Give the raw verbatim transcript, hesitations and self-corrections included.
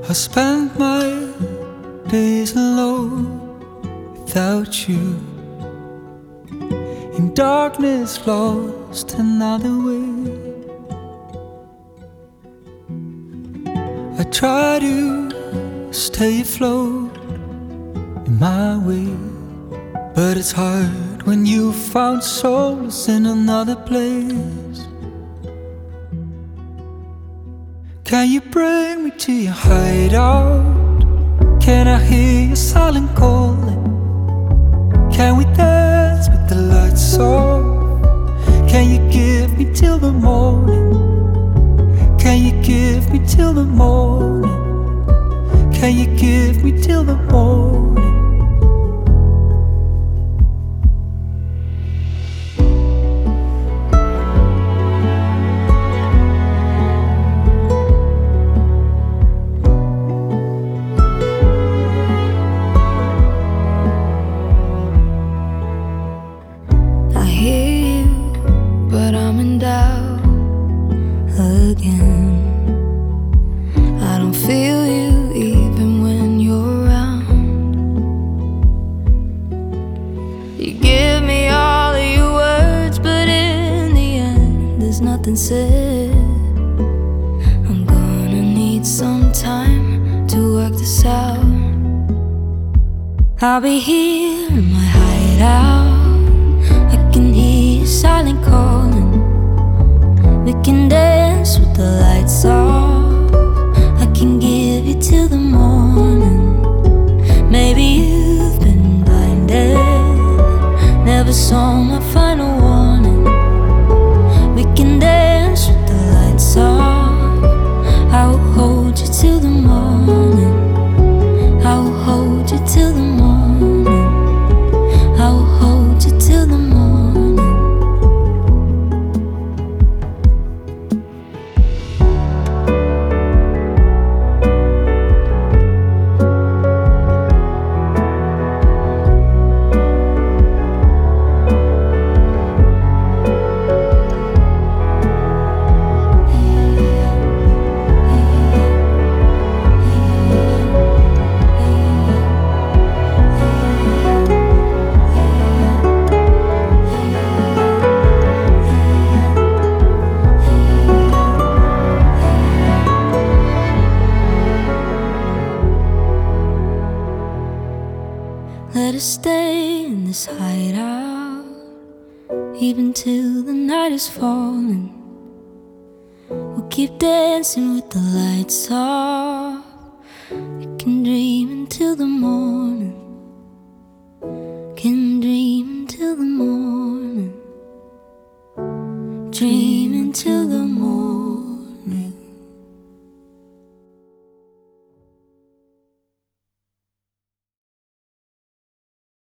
I spent my days alone without you, in darkness lost another way. I try to stay afloat in my way, but it's hard when you found solace in another place. Can you bring me to your hideout? Can I hear your silent calling? Can we dance with the lights off? Can you give me till the morning? Can you give me till the morning? Can you give me till the morning? I hear you, but I'm in doubt again. I don't feel you even when you're around. You give me all of your words, but in the end there's nothing said. I'm gonna need some time to work this out. I'll be here in my hideout. I can hear your silent calling. We can dance with the lights off. I can give you till the morning. Maybe you've been blinded, never saw my final warning. We can dance with the lights off. I will hold you till the morning. I will hold you till the morning. I will hold you till the morning. Let us stay in this hideout, even till the night is falling. We'll keep dancing with the lights off. We can dream until the morning.